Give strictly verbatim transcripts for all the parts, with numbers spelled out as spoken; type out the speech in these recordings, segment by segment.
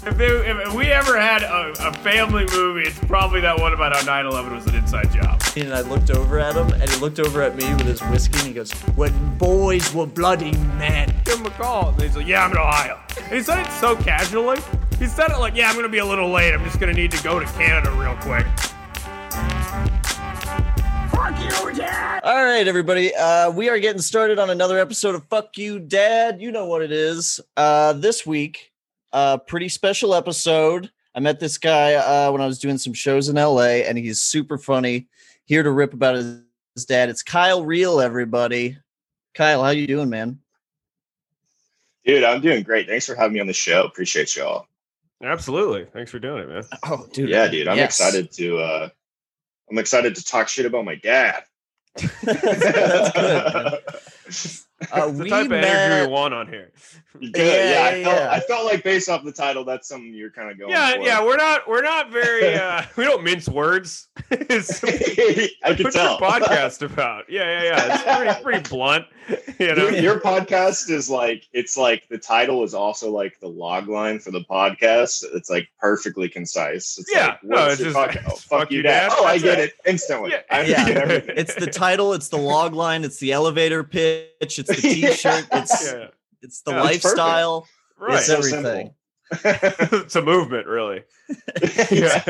If, they, if we ever had a, a family movie, it's probably that one about how nine eleven was an inside job. And I looked over at him, and he looked over at me with his whiskey, and he goes, "When boys were bloody men." Give him a call. And he's like, yeah, I'm in Ohio. And he said it so casually. He said it like, yeah, I'm going to be a little late. I'm just going to need to go to Canada real quick. Fuck you, Dad! All right, everybody. Uh, we are getting started on another episode of Fuck You, Dad. You know what it is. Uh, this week, a uh, pretty special episode. I met this guy uh, when I was doing some shows in L A, and he's super funny. Here to rip about his, his dad. It's Kyle Real, everybody. Kyle, how you doing, man? Dude, I'm doing great. Thanks for having me on the show. Appreciate y'all. Absolutely. Thanks for doing it, man. Oh, dude. Yeah, dude. I'm yes. excited to uh I'm excited to talk shit about my dad. That's good, man. Uh, it's the we type met... of energy we want on here. Good. Yeah, Yeah, yeah, I, felt, yeah. I felt like based off the title, that's something you're kind of going Yeah, for. yeah, we're not we're not very uh we don't mince words. It's, I can what's tell. your podcast about? Yeah, yeah, yeah. It's pretty pretty blunt. You know? Your, your podcast is like, it's like the title is also like the log line for the podcast. It's like perfectly concise. It's Yeah, like, no, what's it's your just podcast? like, Oh, fuck, fuck you, you, dad. Dad. Oh, I That's get it. it instantly. Yeah. I Yeah. understand everything. It's the title, it's the log line, it's the elevator pitch, it's the t-shirt, it's Yeah, it's the Yeah, it's lifestyle, right. it's So everything. It's a movement, really. Yeah.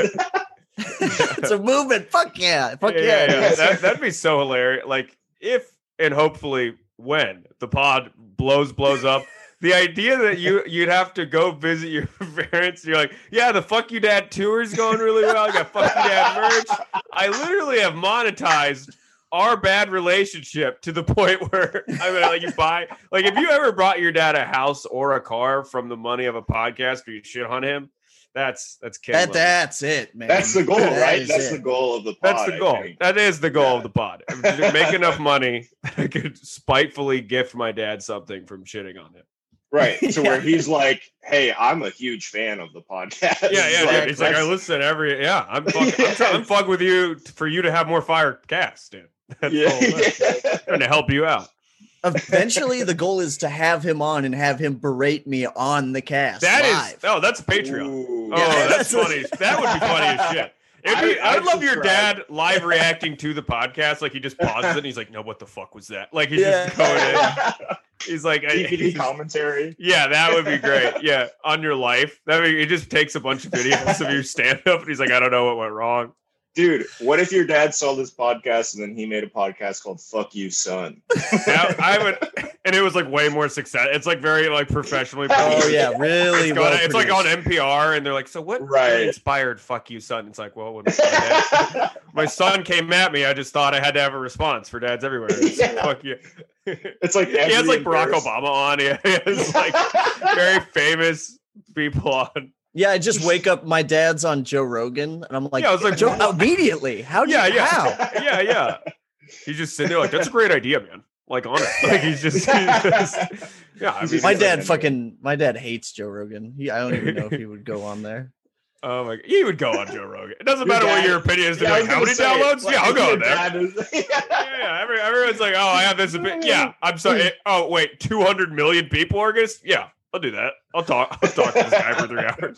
It's a movement. Fuck yeah. Fuck yeah, yeah. yeah, it yeah. is. That, that'd be so hilarious. Like if and hopefully when the pod blows blows up, the idea that you you'd have to go visit your parents, you're like, yeah, the Fuck You Dad tour is going really well. I got Fuck You Dad merch. I literally have monetized our bad relationship to the point where I mean, like you buy, like if you ever brought your dad a house or a car from the money of a podcast or you shit on him, that's that's kid That, level. that's it, man. That's the goal, That right? is That's it. the goal of the pod. That's the I goal. think. That is the goal Yeah. of the pod. Make enough money that I could spitefully gift my dad something from shitting on him. Right. So Yeah. where he's like, hey, I'm a huge fan of the podcast. Yeah, yeah. Like, dude. He's like, I that's- listen to every. Yeah, I'm fucking, I'm, trying, I'm fucking with you for you to have more fire cast, dude. That's Yeah. the whole thing. Trying to help you out. Eventually, the goal is to have him on and have him berate me on the cast. That live. is. Oh, that's Patreon. Ooh. Oh, Yeah, that's that's- funny. That would be funny as shit. It'd be, I- I, would I'd love your subscribe. dad live reacting to the podcast. Like he just pauses it and he's like, no, what the fuck was that? Like he's Yeah. just going in. He's like, I- D V D he's- commentary. yeah, that would be great. Yeah, on your life. That would, he just takes a bunch of videos of your stand up and he's like, I don't know what went wrong. Dude, what if your dad saw this podcast and then he made a podcast called Fuck You, Son? That, I would, and it was like way more success. It's like very like professionally. Oh produced. yeah, really. It's, well got, it's like on produced. N P R, and they're like, "So what Right. inspired Fuck You, Son?" It's like, well, when my, dad, my son came at me, I just thought I had to have a response for dads everywhere. It's, Yeah. Fuck you. It's like He has every like Barack embarrass- Obama on. He has like very famous people on. Yeah, I just wake up. My dad's on Joe Rogan, and I'm like, Yeah, I was like, Joe, what? immediately. How? Yeah, Did, yeah, How? yeah, yeah. He's just sitting there like, "That's a great idea, man." Like on it, like he's just, he's just yeah. I mean, My He's dad like- fucking. My dad hates Joe Rogan. He. I don't even know if he would go on there. oh my, he would go on Joe Rogan. It doesn't Your matter what dad- your opinion is. To Yeah, I be was like, how gonna many say, downloads? like, Yeah, I'll if go your on there. dad is- Yeah, yeah. Every, everyone's like, oh, I have this opinion. Yeah, I'm sorry. Oh, wait, two hundred million people are gonna. Yeah, I'll do that. I'll talk. I'll talk to this guy for three hours.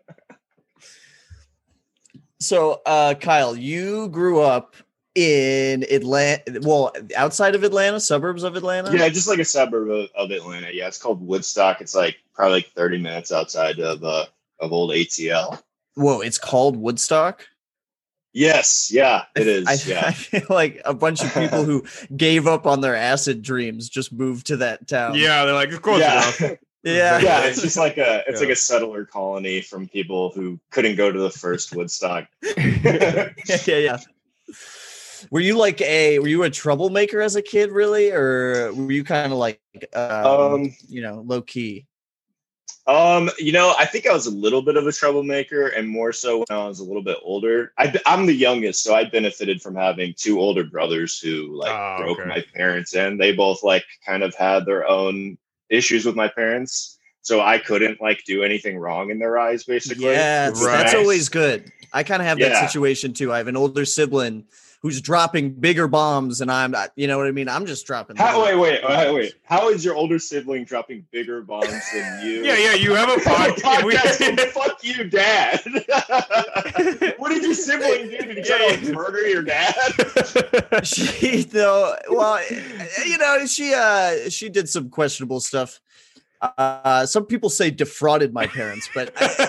So, uh, Kyle, you grew up in Atlanta. Well, outside of Atlanta, suburbs of Atlanta. Yeah, just like a suburb of, of Atlanta. Yeah, it's called Woodstock. It's like probably like thirty minutes outside of uh, of old A T L. Whoa, it's called Woodstock. Yes, yeah, it is. I, yeah. I feel like a bunch of people who gave up on their acid dreams just moved to that town. Yeah, they're like, of course. yeah. enough. yeah. Yeah, it's just like a it's Yeah. like a settler colony from people who couldn't go to the first Woodstock. yeah, yeah, yeah. Were you like a were you a troublemaker as a kid, really, or were you kind of like um, Um, you know, low key? Um, you know, I think I was a little bit of a troublemaker, and more so when I was a little bit older. I, I'm the youngest, so I benefited from having two older brothers who like Oh, broke okay. my parents in. They both like kind of had their own issues with my parents. so I couldn't like do anything wrong in their eyes, basically. Yeah, which was that's nice. always good. I kind of have Yeah. that situation too. I have an older sibling who's dropping bigger bombs, and I'm not. You know what I mean? I'm just dropping. How, little wait, wait, wait, bombs. wait. How is your older sibling dropping bigger bombs than you? Yeah, yeah, you have a Podcast. podcast. Well, fuck you, Dad. What did your sibling do? Did he try to like, murder your dad? She though, well, you know, she uh, she did some questionable stuff. Uh, some people say defrauded my parents, but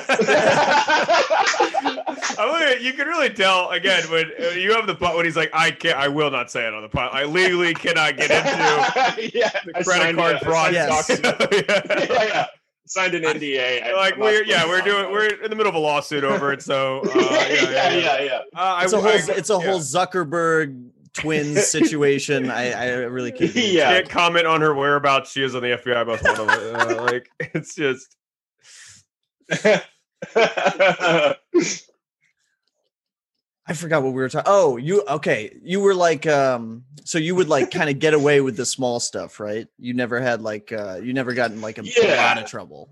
I mean, you can really tell again when uh, you have the pot when he's like, I can't, I will not say it on the pot. I legally cannot get into yeah, the I credit signed card a- I fraud. Yes. document. yeah, yeah. Signed an N D A. I- Like I'm not we're supposed yeah to we're talk doing about we're it. in the middle of a lawsuit over it. So uh, yeah, yeah, yeah, yeah, yeah. Uh, it's a I, whole I, it's a whole yeah. Zuckerberg twins situation. I, I really can't. get into Yeah. Can't comment on her whereabouts. She is on the F B I most wanted. Uh, like it's just I forgot what we were talking. Oh, you okay? You were like, um, so you would like kind of get away with the small stuff, right? You never had like, uh, you never got in like a, a Yeah. lot of trouble.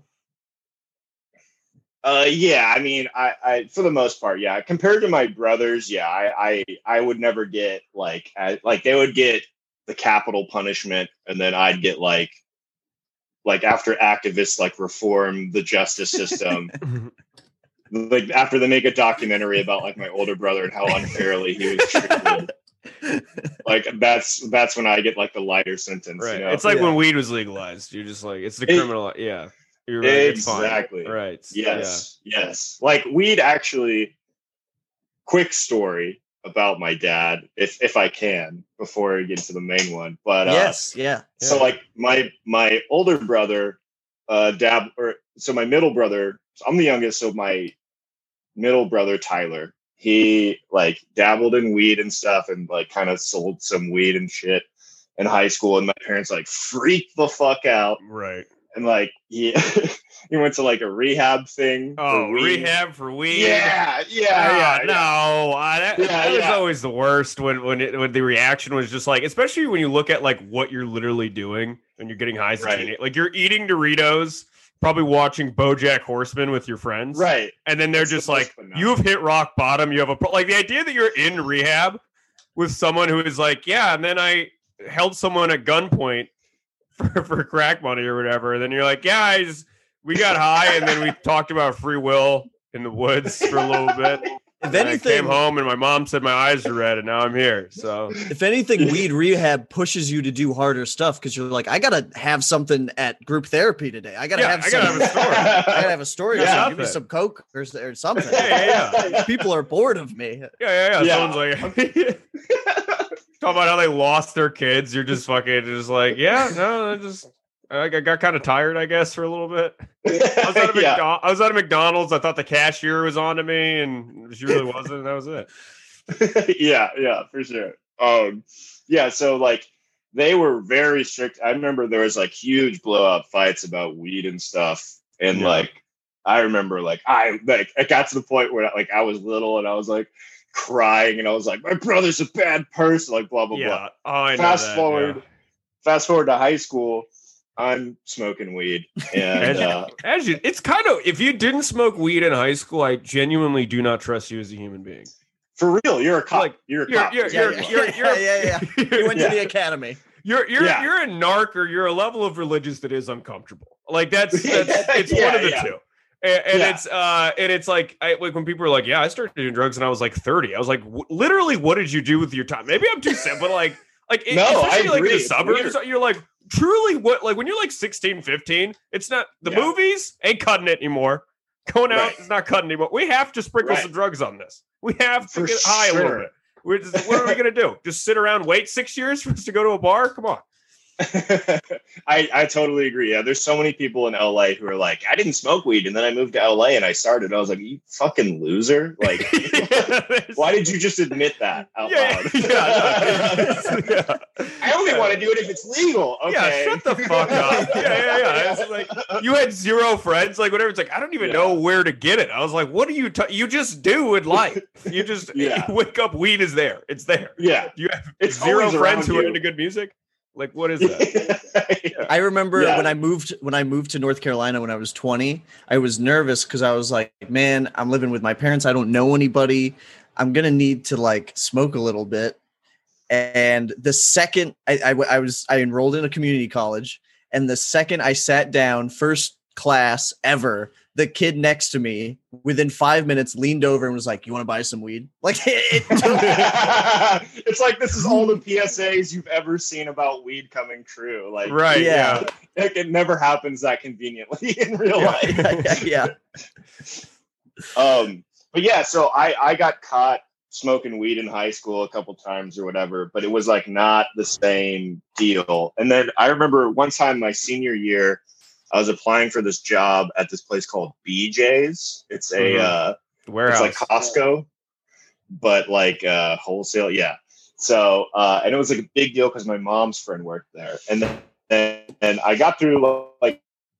Uh, yeah, I mean, I, I, for the most part, yeah. Compared to my brothers, yeah, I, I, I would never get like, I, like they would get the capital punishment, and then I'd get like, like after activists like reform the justice system, like after they make a documentary about like my older brother and how unfairly he was treated. Like that's that's when I get like the lighter sentence. right. You know? It's like Yeah. when weed was legalized. You're just like it's the It- criminal. Yeah, you're right. It's fine. Exactly. Right. Yes, yes. Like weed actually. Quick story about my dad, if if I can, before I get to the main one. But uh, Yes, yeah. so like my my older brother, uh, dab or so my middle brother. So I'm the youngest, so my middle brother Tyler, he like dabbled in weed and stuff, and like kind of sold some weed and shit in high school. And my parents like freaked the fuck out. Yeah. Right. And like he he went to like a rehab thing. Oh, for weed. rehab for weed. Yeah, yeah, Ah, yeah, yeah. no, uh, that, Yeah, that was yeah. always the worst when when it, when the reaction was just like, especially when you look at like what you're literally doing when you're getting high as a Right. teenager. Like you're eating Doritos, probably watching BoJack Horseman with your friends, Right. and then they're It's the just most like, banal. you have hit rock bottom. You have a pro-. Like the idea that you're in rehab with someone who is like, yeah, and then I held someone at gunpoint for, for crack money or whatever. And then you're like, yeah, I just, we got high and then we talked about free will in the woods for a little bit. If And I anything, came home and my mom said my eyes are red and now I'm here. So if anything, weed rehab pushes you to do harder stuff because you're like, I gotta have something at group therapy today. I gotta Yeah, have. I gotta something- have a story. I gotta have a story. Yeah. Yeah, give me some coke or, s- or something. Yeah, yeah, yeah. People are bored of me. yeah, yeah, yeah. Yeah. Someone's like talk about how they lost their kids. You're just fucking just like, yeah, no, I just I got, got kind of tired, I guess, for a little bit. I was, at a yeah. McDo- I was at a McDonald's. I thought the cashier was on to me, and she really wasn't. And that was it. yeah, yeah, for sure. Um, yeah, so like they were very strict. I remember there was like huge blow up fights about weed and stuff, and Yeah. like I remember like I like it got to the point where like I was little and I was like crying and I was like, my brother's a bad person, like blah blah blah. Yeah. Oh, I know Fast that, forward, yeah. fast forward to high school. I'm smoking weed, and As you- uh, As you, it's kind of if you didn't smoke weed in high school, I genuinely do not trust you as a human being. for real, you're a cop. Like, you're a You're cop. you're Yeah, you're yeah. you're, you're, Yeah, yeah, You went Yeah. to the academy. You're you're Yeah. you're a narc or you're a level of religious that is uncomfortable. Like that's that's it's Yeah, one of the yeah. two. And, and Yeah. it's uh and it's like I like when people are like, yeah, I started doing drugs and I was like thirty. I was like, w- literally, what did you do with your time? Maybe I'm too simple. Like like it- No, I especially like in agree. the It's suburbs, weird. you're like truly what like when you're like sixteen, fifteen, it's not the Yeah. movies ain't cutting it anymore. Going out Right. is not cutting anymore. We have to sprinkle Right. some drugs on this. We have to For get high a little sure. bit. We're just, what are we gonna do? Just sit around, wait six years for us to go to a bar? Come on. I, I totally agree. Yeah, there's so many people in L A who are like, I didn't smoke weed, and then I moved to L A and I started. I was like, you fucking loser! Like, why did you just admit that out Yeah, loud? yeah, no, yeah. I only want to do it if it's legal. Okay, Yeah, shut the fuck up. Yeah, yeah, yeah. It's like you had zero friends, like whatever. It's like I don't even Yeah. know where to get it. I was like, what do you? T- you just do in life. You just Yeah. you wake up, weed is there. It's there. yeah, You have it's zero always friends around who are you. into good music. Like, what is that? I remember Yeah. when I moved when I moved to North Carolina when I was twenty, I was nervous because I was like, man, I'm living with my parents. I don't know anybody. I'm gonna need to like smoke a little bit. And the second I, I, I was I enrolled in a community college, and the second I sat down, first class ever, the kid next to me within five minutes leaned over and was like, "You want to buy some weed?" Like it, it it's like this is all the P S As you've ever seen about weed coming true. Like, Right. Yeah. Yeah. It, it never happens that conveniently in real Yeah. life. yeah. Um, but yeah, so I I got caught smoking weed in high school a couple times or whatever, but it was like not the same deal. And then I remember one time my senior year, I was applying for this job at this place called B J's. It's a Mhm. uh, Warehouse. it's like Costco, but like uh, wholesale. Yeah. So uh, and it was like a big deal because my mom's friend worked there, and then and, and I got through like.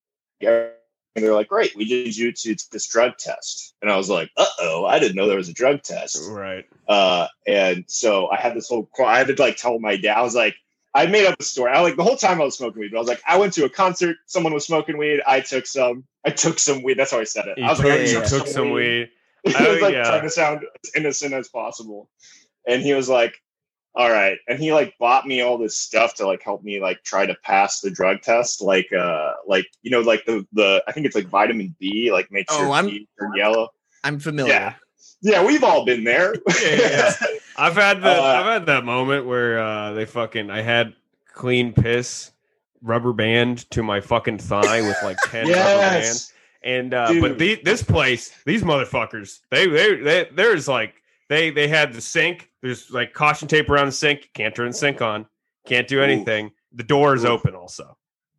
And they're like, great, we did you to this drug test. And I was like, uh-oh, I didn't know there was a drug test. Right. Uh, and so I had this whole, I had to like tell my dad, I was like, I made up a story. I like the whole time I was smoking weed, but I was like, I went to a concert, someone was smoking weed, I took some, I took some weed. That's how I said it. You I was took, like, I you took took some weed. It Oh, was like yeah. trying to sound as innocent as possible. And he was like, all right. And he like bought me all this stuff to like help me like try to pass the drug test. Like, uh, like, you know, like the, the, I think it's like vitamin B, like makes Oh, your I'm- teeth turn yellow. I'm familiar. Yeah. Yeah. We've all been there. Yeah, yeah, yeah. I've had the Uh, I've had that moment where uh, they fucking I had clean piss rubber band to my fucking thigh with like ten rubber bands. yes. And uh, but Dude. the, this place, these motherfuckers, they they they there's like they they had the sink. There's like caution tape around the sink. Can't turn the sink on. Can't do anything. The door is Oof. open also,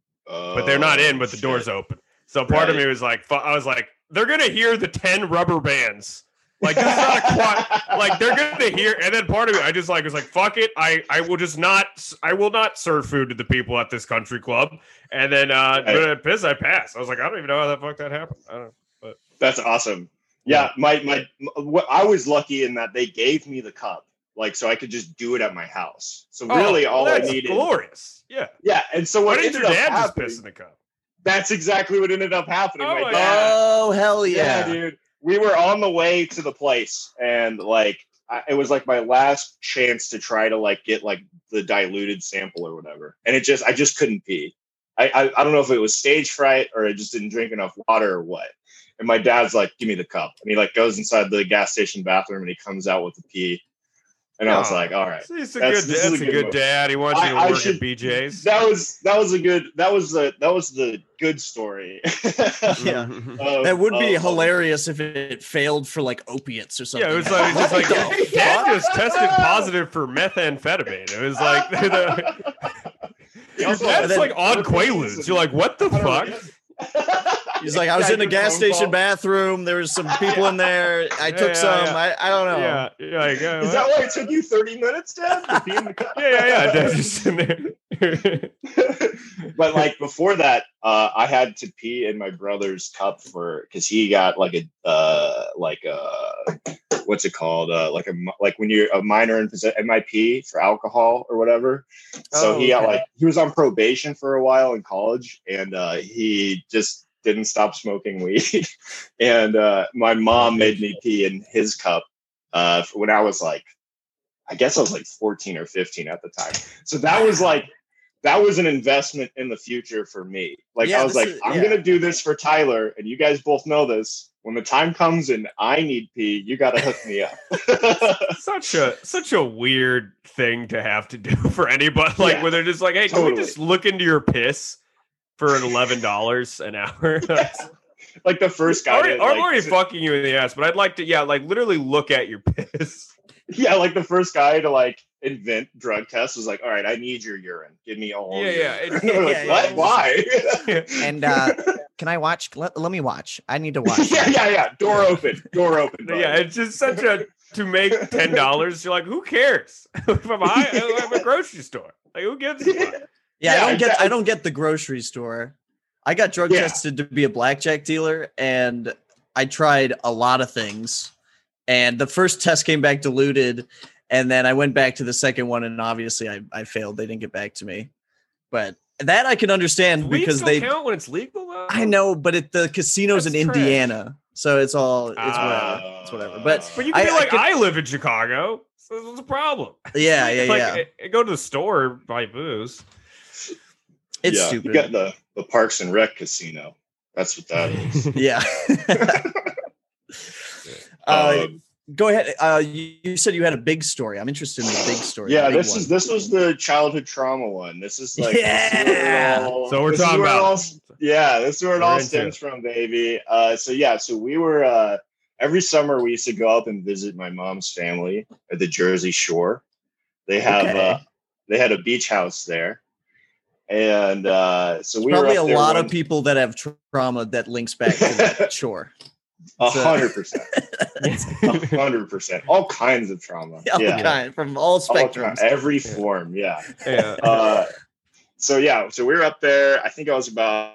but they're not in. But the Oh, door's shit. open. So part of Right. me was like, fu- I was like, they're gonna hear the ten rubber bands. Like this is not a quad. Like they're gonna hear, and then part of me, I just like was like, fuck it. I I will just not. I will not serve food to the people at this country club. And then uh, Right. but at piss, I passed. I was like, I don't even know how the fuck that happened. I don't. But That's awesome. Yeah, my my, my I was lucky in that they gave me the cup, like so I could just do it at my house. So really, Oh, all I that's needed, glorious. Yeah. yeah. And so Why what didn't ended your up dad just happening, piss in the cup? that's exactly what ended up happening. Oh, my yeah. dad, Oh hell yeah. yeah. dude, we were on the way to the place, and like I, it was like my last chance to try to like get like the diluted sample or whatever, and it just I just couldn't pee. I, I I don't know if it was stage fright or I just didn't drink enough water or what. And my dad's like, give me the cup. And he like goes inside the gas station bathroom and he comes out with the pee. And I was Oh. like, all right. He's a That's- good. this is That's a a good good move. dad. He wants you to I- I work should- at B J's. That was that was a good that was the that was the good story. Yeah. Mhm. Of- That would be of- hilarious if it failed for like opiates or something. Yeah, it was like, it was just like What the dad fuck? just tested positive for methamphetamine. It was like the, He your also dad's had like on herpes Quaaludes. and- You're like, what the I don't fuck? know. He's like, I was Yeah, in a good gas phone station call. bathroom. There was some people in there. I Yeah, took yeah, some. yeah. I, I don't know. Yeah, you're like, uh, Is that why it took you thirty minutes, Dad? To pee in the cup? yeah, yeah, yeah. Dad's just in there. But like before that, uh, I had to pee in my brother's cup for because he got like a uh, like a what's it called uh, like a mi- like when you're a minor in possession M I P for alcohol or whatever. So Oh, he got okay. like he was on probation for a while in college, and uh, he just didn't stop smoking weed. And uh, my mom made me pee in his cup uh, when I was like, I guess I was like fourteen or fifteen at the time. So that was like. That was an investment in the future for me. Like Yeah, I was this like, is- I'm yeah. gonna do this for Tyler, and you guys both know this. When the time comes and I need pee, you gotta hook me up. Such a such a weird thing to have to do for anybody. Like Yeah, where they're just like, hey, can totally. we just look into your piss for an eleven dollars an hour? Like the first guy. already, to, I'm like, already to- fucking you in the ass, but I'd like to, yeah, like literally look at your piss. yeah, like the first guy to like invent drug tests was like, all right, I need your urine. Give me all. Yeah, your yeah, urine." it- And we're like, yeah, what? yeah. Why? And uh, can I watch? Let, let me watch. I need to watch. yeah, yeah, yeah. Door open. Door open. bud. Yeah, it's just such a to make ten dollars. You're like, who cares? if I'm high, I'm at a grocery store. Like, who gives a fuck? Yeah, Yeah, I don't get. exactly. I don't get the grocery store. I got drug Yeah. tested to be a blackjack dealer, and I tried a lot of things. And the first test came back diluted, and then I went back to the second one, and obviously I, I failed. They didn't get back to me. but that I can understand Weed because still they. count when it's legal though. I know, but it, the casinos That's in trash. Indiana, so it's all it's Ah. whatever. It's whatever. But But you can I- be I like, could- I, live in Chicago, so what's the problem? yeah, yeah, like, yeah. I- I go to the store, buy booze. It's yeah, stupid. You got the the Parks and Rec casino. That's what that is. Yeah. uh, Um, go ahead. Uh, you, you said you had a big story. I'm interested in the big story. yeah, the big this one. is this was the childhood trauma one. This is like this is where it Yeah. all- So we're this is talking where it about- all- yeah, this is where it We're all into stems it. from, baby. Uh, so yeah, so we were uh, every summer we used to go up and visit my mom's family at the Jersey Shore. They have Okay. uh, they had a beach house there, and uh, so we Probably were a up there lot one- of people that have trauma that links back to that shore. A So- hundred percent, a hundred percent, all kinds of trauma. All yeah, kind, from all All spectrums. kind- every form. Yeah. Yeah. Uh, so yeah, so we were up there. I think I was about.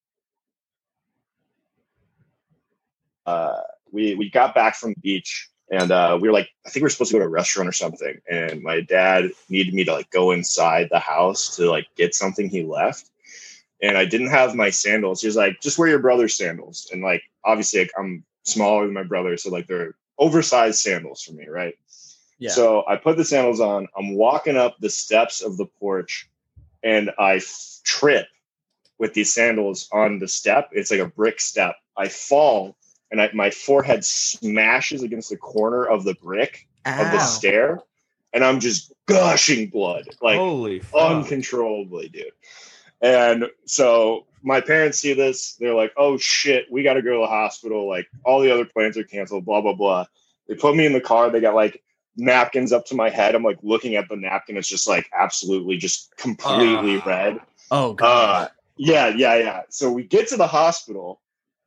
Uh, we we got back from the beach, and uh, we were like, I think we were supposed to go to a restaurant or something. And my dad needed me to like go inside the house to like get something he left. And I didn't have my sandals. He was like, just wear your brother's sandals. And like, obviously, like, I'm smaller than my brother, so like they're oversized sandals for me, right? Yeah. So I put the sandals on. I'm walking up the steps of the porch, and I f- trip with these sandals on the step. It's like a brick step. I fall, and I, my forehead smashes against the corner of the brick of the Ow. stair, and I'm just gushing blood, like Holy fuck. uncontrollably, dude. And so my parents see this. They're like, oh, shit, we got to go to the hospital. Like, all the other plans are canceled, blah, blah, blah. They put me in the car. They got, like, napkins up to my head. I'm, like, looking at the napkin. It's just, like, absolutely just completely Ah. red. Oh, God. Uh, yeah, yeah, yeah. So we get to the hospital,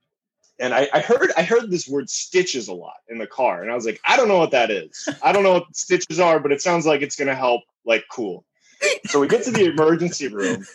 and I, I heard I heard this word stitches a lot in the car. And I was like, I don't know what that is. I don't know what stitches are, but it sounds like it's going to help. Like, cool. So we get to the emergency room,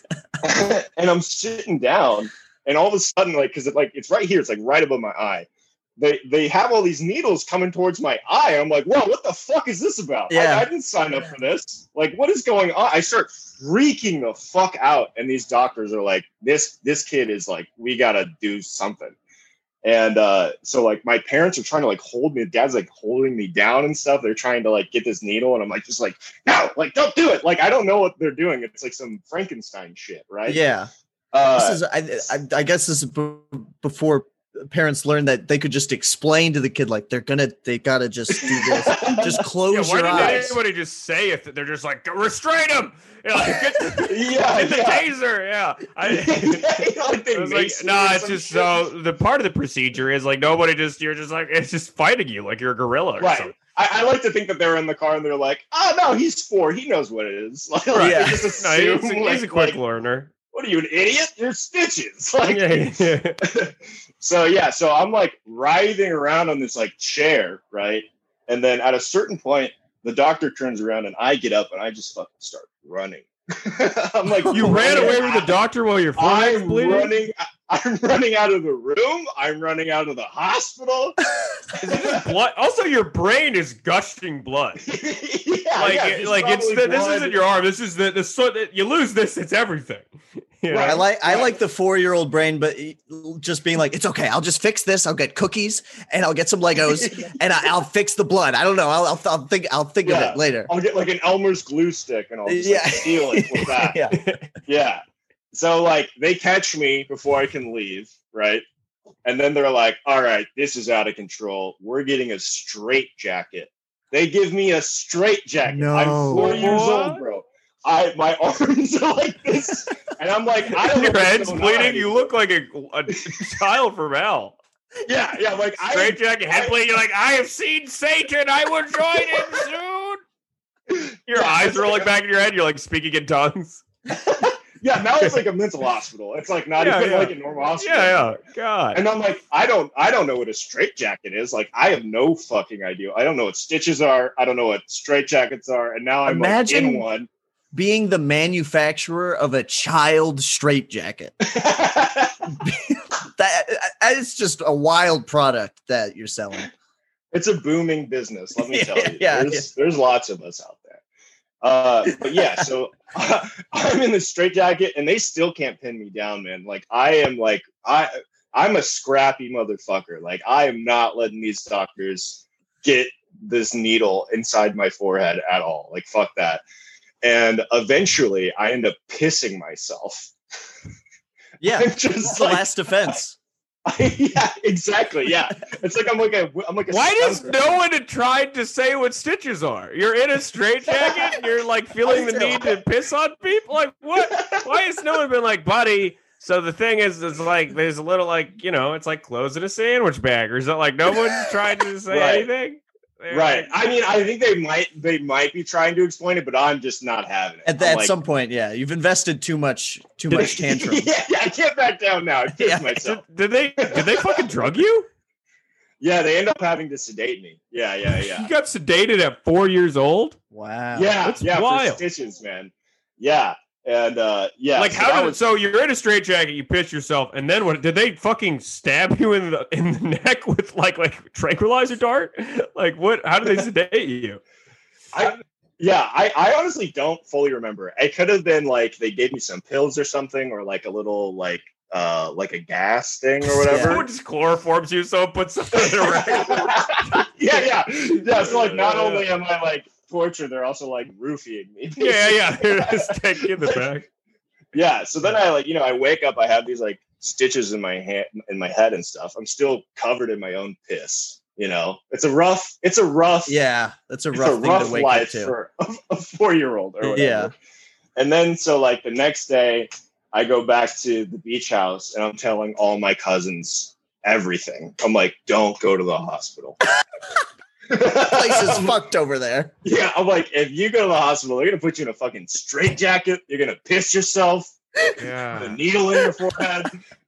and I'm sitting down, and all of a sudden, like, because it, like it's right here, it's like right above my eye. They they have all these needles coming towards my eye. I'm like, whoa, what the fuck is this about? Yeah. I, I didn't sign up for this. Like, what is going on? I start freaking the fuck out, and these doctors are like, this this kid is like, we gotta do something. And uh, so like my parents are trying to like hold me. Dad's like holding me down and stuff. They're trying to like get this needle, and I'm like, just like, no, like don't do it. Like I don't know what they're doing. It's like some Frankenstein shit, right? Yeah. Uh, This is, I, I, I guess this is b- before parents learned that they could just explain to the kid, like, they're gonna, they gotta just do this. Just Yeah, close why your didn't eyes. anybody just say if they're just like restrain him? You know, like, get, yeah, get the yeah. taser. Yeah, I, Like they I was like, mace no, me or it's some just shit. so the part of the procedure is like nobody just you're just like it's just fighting you like you're a gorilla or Right. something. I, I like to think that they're in the car and they're like, oh no, he's four. He knows what it is. Like, Right. they Yeah. just No, assume, he's, a, like, he's a quick like, learner. what are you, an idiot? You're stitches. Like, Yeah, yeah. so yeah, so I'm like writhing around on this like chair, right? And then at a certain point, the doctor turns around and I get up and I just fucking start running. I'm like, You ran away with the doctor while your forehead's I'm bleeding. running. I'm running out of the room. I'm running out of the hospital. Is it just blood? Also, your brain is gushing blood. yeah, Like, yeah, it- it's like it's probably the, this blood. isn't your arm. This is the the so you lose this. It's everything. You know? Right. I like I Right. like the four year old brain, but just being like, it's okay. I'll just fix this. I'll get cookies and I'll get some Legos and I, I'll fix the blood. I don't know. I'll I'll, I'll think I'll think of Yeah. it later. I'll get like an Elmer's glue stick and I'll just Yeah. like, seal it with that. Yeah. Yeah. So like they catch me before I can leave, right? And then they're like, all right, this is out of control. We're getting a straight jacket. They give me a straight jacket. No. I'm four years What? old, bro. I my arms are like this. And I'm like, I don't know Your what's head's going bleeding. on. You look like a, a child from hell. Yeah, yeah, like I Straight jacket, head I- bleeding. You're like, I have seen Satan. I will join him soon. Your Yeah, eyes it's rolling like- back in your head. You're like speaking in tongues. Yeah, now it's like a mental hospital. It's like not Yeah, even yeah. like a normal hospital. Yeah, yeah. God. And I'm like, I don't, I don't know what a straight jacket is. Like, I have no fucking idea. I don't know what stitches are. I don't know what straight jackets are. And now I'm Imagine- like in one. Being the manufacturer of a child straitjacket. That it's just a wild product that you're selling. It's a booming business. Let me tell you. Yeah, there's, there's lots of us out there. Uh, but yeah, so uh, I'm in the straitjacket, and they still can't pin me down, man. Like I am, like I, I'm a scrappy motherfucker. Like I am not letting these doctors get this needle inside my forehead at all. Like fuck that. And eventually, I end up pissing myself. Yeah, I'm just it's the like- last defense. I, yeah, exactly. Yeah, it's like I'm like a I'm like a. Why does skunk. no one try to say what stitches are? You're in a straitjacket. And you're like feeling the need to piss on people. Like what? Why has no one been like, buddy? So the thing is, is like there's a little like you know, it's like closing a sandwich bag, or is that like no one's tried to say Right. anything? They're Right. like- I mean, I think they might they might be trying to explain it, but I'm just not having it. At, I'm that, at like, some point, yeah, you've invested too much, too much tantrum. yeah, yeah, I can't back down now. I pissed Yeah. myself. Did, did they did they fucking drug you? Yeah, they end up having to sedate me. Yeah, yeah, yeah. You got sedated at four years old. Wow. Yeah, That's yeah, wild. for stitches, man. Yeah. And uh yeah. Like so how that did was- so you're in a straitjacket, you piss yourself, and then what? Did they fucking stab you in the in the neck with like like tranquilizer dart? Like what? How did they sedate you? I yeah, I, I honestly don't fully remember. It could have been like they gave me some pills or something, or like a little like uh like a gas thing or whatever. Someone just chloroforms you, so put something around. yeah, yeah, yeah. So like, not only am I like tortured, they're also like roofing me. Yeah, yeah. They're just take you in the back. Yeah. So then I like, you know, I wake up, I have these like stitches in my hand, in my head and stuff. I'm still covered in my own piss. You know, it's a rough, it's a rough, Yeah, that's a it's rough a thing rough to wake up life to. for a, a four year old or whatever. Yeah. And then so like the next day, I go back to the beach house and I'm telling all my cousins everything. I'm like, don't go to the hospital. Place is fucked over there. Yeah, I'm like, if you go to the hospital, they're gonna put you in a fucking straitjacket. You're gonna piss yourself. Put a Yeah. needle in your forehead.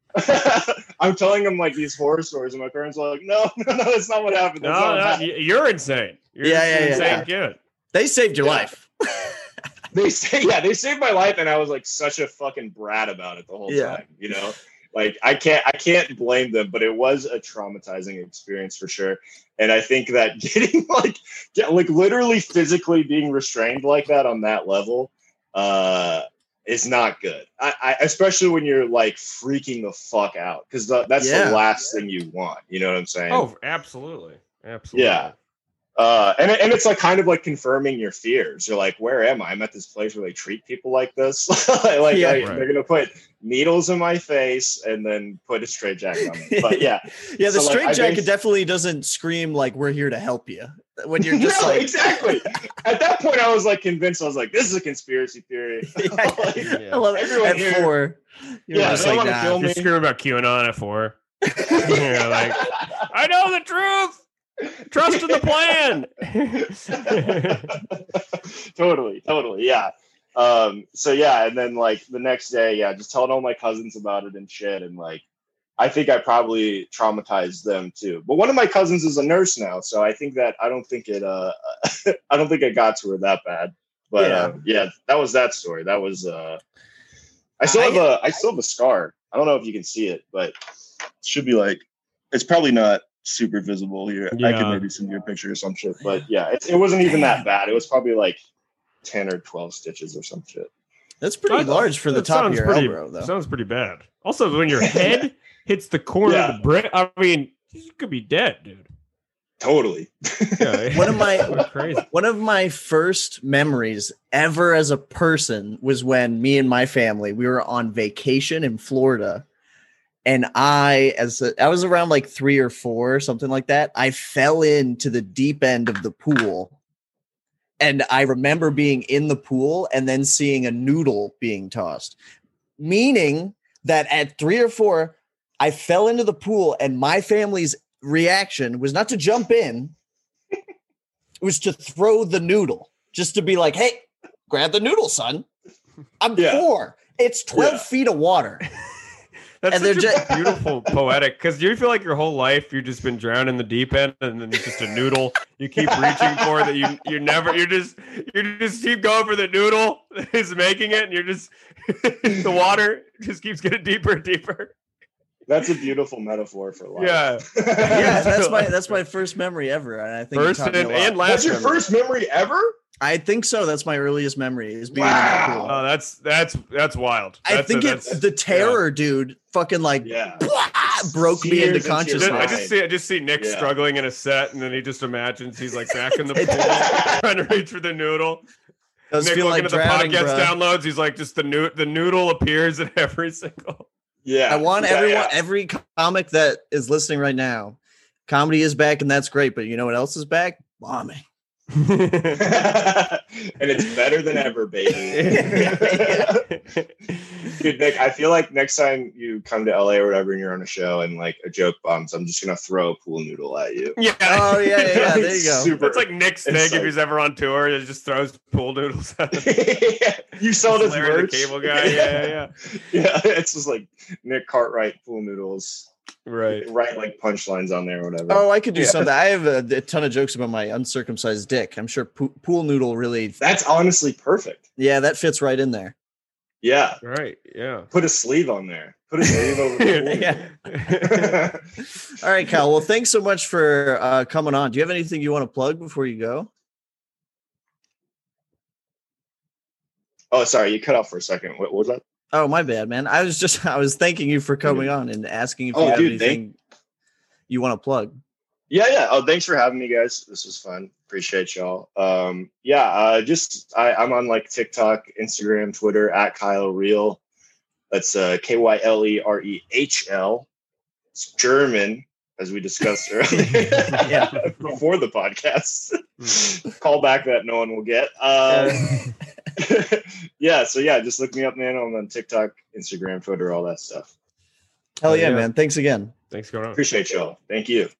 I'm telling them like these horror stories, and my parents are like, "No, no, no, that's not what happened." That's No, not what no, happened." y- you're insane. You're Yeah, just yeah, an yeah, insane yeah. kid. They saved your Yeah. life. They say, yeah, they saved my life, and I was like such a fucking brat about it the whole Yeah. time. You know, like I can't, I can't blame them, but it was a traumatizing experience for sure. And I think that getting like, get, like literally physically being restrained like that on that level, uh, is not good. I, I especially when you're like freaking the fuck out, because that's Yeah. the last thing you want. You know what I'm saying? Oh, absolutely. Absolutely. Yeah. Uh, and and it's like kind of like confirming your fears. You're like, where am I? I'm at this place where they treat people like this. like Yeah. I- Right. they're gonna put needles in my face and then put a straitjacket on me. But yeah, Yeah, the So, like, I straitjacket bas- definitely doesn't scream like we're here to help you. When you're just no, like, exactly. At that point, I was like convinced. I was like, this is a conspiracy theory. Yeah. Like, Yeah. I love it. Everyone At here- four, you're Yeah, just they like, wanna nah. kill me. You're screaming about QAnon at four. You're like, I know the truth. Trust in the plan. totally, totally, yeah. Um, so yeah, and then like the next day, yeah, just telling all my cousins about it and shit, and like I think I probably traumatized them too. But one of my cousins is a nurse now, so I think that I don't think it uh I don't think it got to her that bad. But Yeah. uh, yeah, that was that story. That was uh I still I- have a I still have a scar. I don't know if you can see it, but it should be like it's probably not super visible here. I Yeah. can maybe send you a picture or some shit. But yeah, it, it wasn't even that bad. It was probably like ten or twelve stitches or some shit. That's pretty That- large for the that top of sounds your pretty, elbow, though. Sounds pretty bad. Also, when your head hits the corner Yeah. of the brick, I mean, you could be dead, dude. Totally. Yeah. One of my- That's crazy. One of my first memories ever as a person was when me and my family, we were on vacation in Florida. And I, as a, I was around like three or four, something like that. I fell into the deep end of the pool. And I remember being in the pool and then seeing a noodle being tossed, meaning that at three or four, I fell into the pool and my family's reaction was not to jump in. It was to throw the noodle, just to be like, hey, grab the noodle, son. I'm Yeah. four. It's twelve Yeah. feet of water. That's And they're such a ju- beautiful, poetic. Because you feel like your whole life you've just been drowned in the deep end, and then it's just a noodle you keep reaching for that you you never you just you just keep going for the noodle that is making it, and you're just the water just keeps getting deeper and deeper. That's a beautiful metaphor for life. Yeah, Yeah, that's my that's my first memory ever. And I think it first taught and, me a lot. and last. That's your memory. first memory ever? I think so. That's my earliest memory is being wow. in that pool. Oh, that's that's that's wild. I that's think a, it's the terror, yeah. dude. Fucking like yeah. blah, broke me into consciousness. I just see I just see Nick yeah. struggling in a set, and then he just imagines he's like back in the pool trying to reach for the noodle. Nick looking like at drowning, the podcast bro. downloads. He's like, just the no- the noodle appears in every single. Yeah, I want yeah, everyone, yeah. every comic that is listening right now. Comedy is back, and that's great. But you know what else is back? Bombing. And it's better than ever, baby. Dude, Nick, I feel like next time you come to L A or whatever and you're on a show and like a joke bombs, I'm just gonna throw a pool noodle at you. Yeah. Oh yeah, yeah, yeah. There you go. Super, it's like Nick's thing like, if he's ever on tour, he just throws pool noodles at him. Yeah. You saw this merch? The cable guy. Yeah, yeah, yeah. Yeah, it's just like Nick Cartwright pool noodles. Right, right, like punchlines on there or whatever. Oh, I could do yeah. something. I have a, a ton of jokes about my uncircumcised dick. I'm sure po- pool noodle really. That's honestly perfect. Yeah, that fits right in there. Yeah. Right. Yeah. Put a sleeve on there. Put a sleeve over the pool. Yeah. All right, Kyle. Well, thanks so much for uh, coming on. Do you have anything you want to plug before you go? Oh, sorry, you cut off for a second. What, what was that? Oh, my bad, man. I was just I was thanking you for coming on and asking if oh, you have dude, anything thank- you want to plug. Yeah, yeah. Oh, thanks for having me, guys. This was fun. Appreciate y'all. Um, yeah, uh, just I, I'm on like TikTok, Instagram, Twitter at Kyle Real. That's uh, K Y L E R E H L. It's German, as we discussed earlier. Yeah. Before the podcast. Call back that no one will get. Um, yeah, so yeah, just look me up, man. I'm on TikTok, Instagram, Twitter, all that stuff. Hell yeah, yeah, man. Thanks again. Thanks for going on. Appreciate y'all. Thank you.